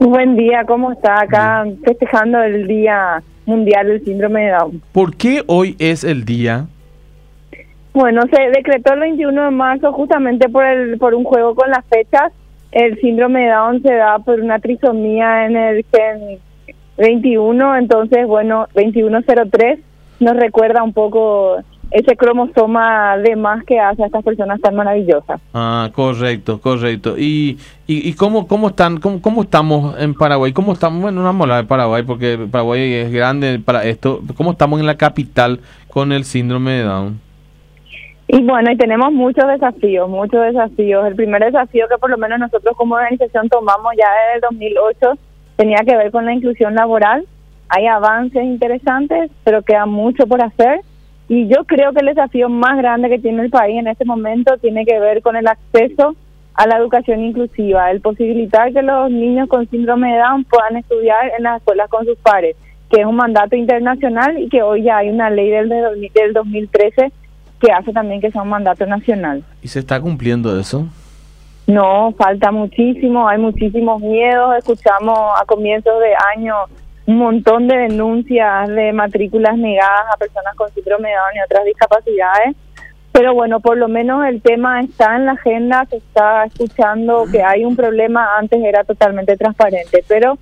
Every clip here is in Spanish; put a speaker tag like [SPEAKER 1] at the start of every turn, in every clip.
[SPEAKER 1] Buen día, ¿cómo está? Acá festejando el Día Mundial del Síndrome de Down.
[SPEAKER 2] ¿Por qué hoy es el día?
[SPEAKER 1] Bueno, se decretó el 21 de marzo justamente por un juego con las fechas. El síndrome de Down se da por una trisomía en el gen 21, entonces, bueno, 2103 nos recuerda un poco ese cromosoma de más que hace a estas personas tan maravillosas.
[SPEAKER 2] Ah, correcto. ¿Y cómo estamos en Paraguay? ¿Cómo estamos? Bueno, no vamos a hablar de Paraguay porque Paraguay es grande para esto. ¿Cómo estamos en la capital con el síndrome de Down?
[SPEAKER 1] Y bueno, y tenemos muchos desafíos. El primer desafío que por lo menos nosotros como organización tomamos ya desde el 2008 tenía que ver con la inclusión laboral. Hay avances interesantes, pero queda mucho por hacer. Y yo creo que el desafío más grande que tiene el país en este momento tiene que ver con el acceso a la educación inclusiva, el posibilitar que los niños con síndrome de Down puedan estudiar en las escuelas con sus pares, que es un mandato internacional y que hoy ya hay una ley del 2013 que hace también que sea un mandato nacional.
[SPEAKER 2] ¿Y se está cumpliendo eso?
[SPEAKER 1] No, falta muchísimo, hay muchísimos miedos. Escuchamos a comienzos de año un montón de denuncias de matrículas negadas a personas con síndrome de Down y otras discapacidades. Pero bueno, por lo menos el tema está en la agenda, se está escuchando que hay un problema, antes era totalmente transparente, pero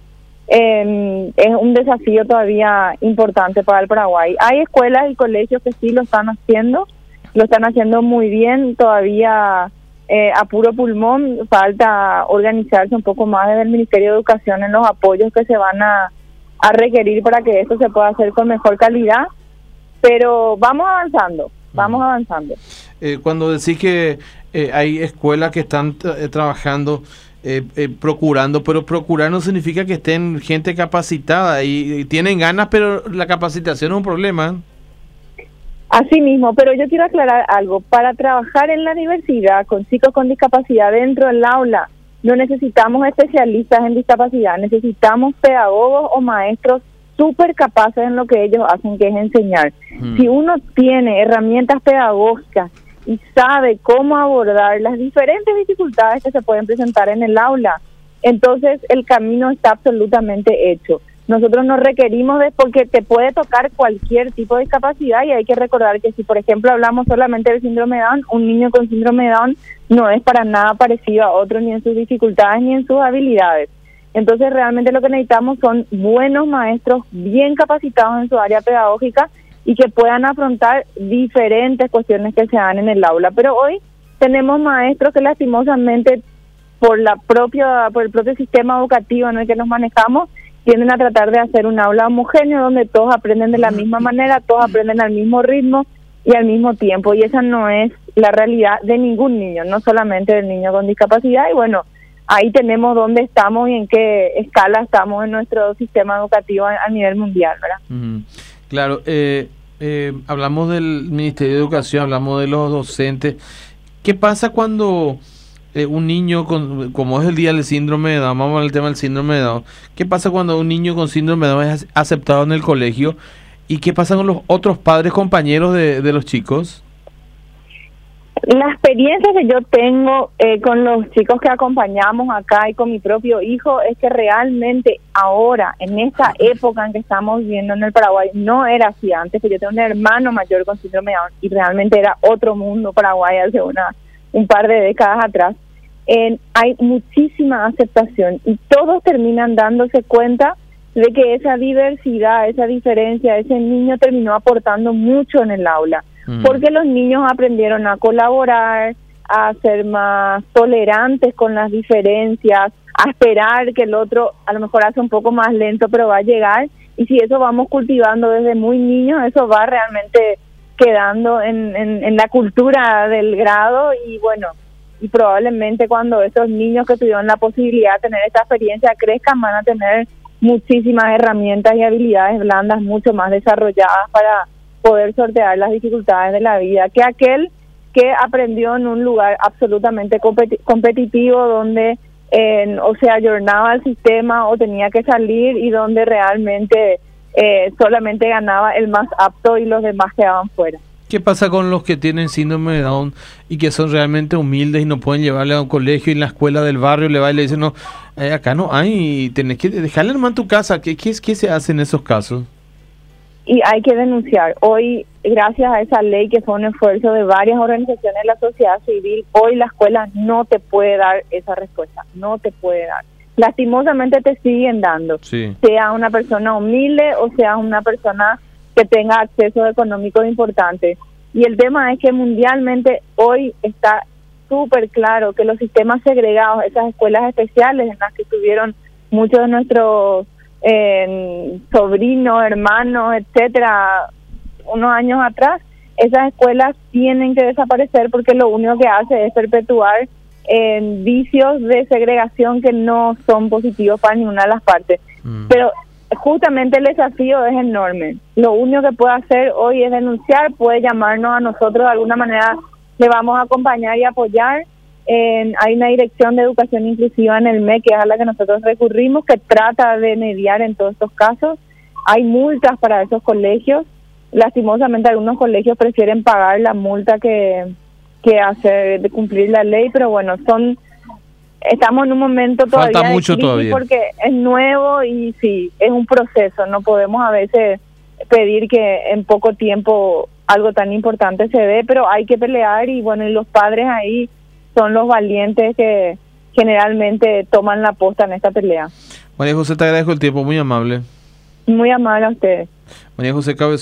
[SPEAKER 1] es un desafío todavía importante para el Paraguay. Hay escuelas y colegios que sí lo están haciendo muy bien, todavía a puro pulmón. Falta organizarse un poco más desde el Ministerio de Educación en los apoyos que se van a requerir para que esto se pueda hacer con mejor calidad, pero vamos avanzando.
[SPEAKER 2] Cuando decís que hay escuelas que están trabajando, procurando, pero procurar no significa que estén gente capacitada y tienen ganas, pero la capacitación es un problema.
[SPEAKER 1] Así mismo, pero yo quiero aclarar algo. Para trabajar en la diversidad con chicos con discapacidad dentro del aula, no necesitamos especialistas en discapacidad, necesitamos pedagogos o maestros súper capaces en lo que ellos hacen, que es enseñar. Si uno tiene herramientas pedagógicas y sabe cómo abordar las diferentes dificultades que se pueden presentar en el aula, entonces el camino está absolutamente hecho. Nosotros no requerimos porque te puede tocar cualquier tipo de discapacidad y hay que recordar que si, por ejemplo, hablamos solamente del síndrome de Down, un niño con síndrome de Down no es para nada parecido a otro, ni en sus dificultades ni en sus habilidades. Entonces, realmente lo que necesitamos son buenos maestros bien capacitados en su área pedagógica y que puedan afrontar diferentes cuestiones que se dan en el aula. Pero hoy tenemos maestros que lastimosamente por el propio sistema educativo en el que nos manejamos, tienden a tratar de hacer un aula homogéneo donde todos aprenden de la misma manera, todos aprenden al mismo ritmo y al mismo tiempo, y esa no es la realidad de ningún niño, no solamente del niño con discapacidad. Y bueno, ahí tenemos dónde estamos y en qué escala estamos en nuestro sistema educativo a nivel mundial, ¿verdad?
[SPEAKER 2] Claro, hablamos del Ministerio de Educación, hablamos de los docentes. ¿Qué pasa cuando un niño, como es el día del síndrome de Down, vamos al tema del síndrome de Down, qué pasa cuando un niño con síndrome de Down es aceptado en el colegio? ¿Y qué pasa con los otros padres, compañeros de los chicos?
[SPEAKER 1] La experiencia que yo tengo con los chicos que acompañamos acá y con mi propio hijo es que realmente ahora, en esta época en que estamos viviendo en el Paraguay, no era así antes, que yo tengo un hermano mayor con síndrome de Down y realmente era otro mundo Paraguay hace un par de décadas atrás. Hay muchísima aceptación y todos terminan dándose cuenta de que esa diversidad, esa diferencia, ese niño terminó aportando mucho en el aula, porque los niños aprendieron a colaborar, a ser más tolerantes con las diferencias, a esperar que el otro a lo mejor hace un poco más lento, pero va a llegar, y si eso vamos cultivando desde muy niños, eso va realmente quedando en la cultura del grado. Y bueno, y probablemente cuando esos niños que tuvieron la posibilidad de tener esta experiencia crezcan, van a tener muchísimas herramientas y habilidades blandas mucho más desarrolladas para poder sortear las dificultades de la vida, que aquel que aprendió en un lugar absolutamente competitivo donde o se ayornaba al sistema o tenía que salir y donde realmente solamente ganaba el más apto y los demás quedaban fuera.
[SPEAKER 2] ¿Qué pasa con los que tienen síndrome de Down y que son realmente humildes y no pueden llevarle a un colegio y en la escuela del barrio le va y le dicen, no, Acá no hay, tenés que dejarle nomás en tu casa. ¿Qué se hace en esos casos?
[SPEAKER 1] Y hay que denunciar. Hoy, gracias a esa ley que fue un esfuerzo de varias organizaciones de la sociedad civil, hoy la escuela no te puede dar esa respuesta, no te puede dar. Lastimosamente te siguen dando,
[SPEAKER 2] Sí.
[SPEAKER 1] sea una persona humilde o sea una persona que tenga acceso económico importante. Y el tema es que mundialmente hoy está súper claro que los sistemas segregados, esas escuelas especiales en las que estuvieron muchos de nuestros sobrinos, hermanos, etcétera, unos años atrás, esas escuelas tienen que desaparecer porque lo único que hace es perpetuar vicios de segregación que no son positivos para ninguna de las partes. Pero justamente el desafío es enorme. Lo único que puede hacer hoy es denunciar, puede llamarnos a nosotros, de alguna manera le vamos a acompañar y apoyar. Hay una dirección de educación inclusiva en el MEC, que es a la que nosotros recurrimos, que trata de mediar en todos estos casos. Hay multas para esos colegios. Lastimosamente algunos colegios prefieren pagar la multa que hacer de cumplir la ley, pero bueno, estamos en un momento todavía
[SPEAKER 2] falta mucho todavía,
[SPEAKER 1] porque es nuevo y sí, es un proceso. No podemos a veces pedir que en poco tiempo algo tan importante se dé, pero hay que pelear y bueno, y los padres ahí son los valientes que generalmente toman la posta en esta pelea.
[SPEAKER 2] María José, te agradezco el tiempo, muy amable.
[SPEAKER 1] Muy amable a ustedes.
[SPEAKER 2] María José Cabezón.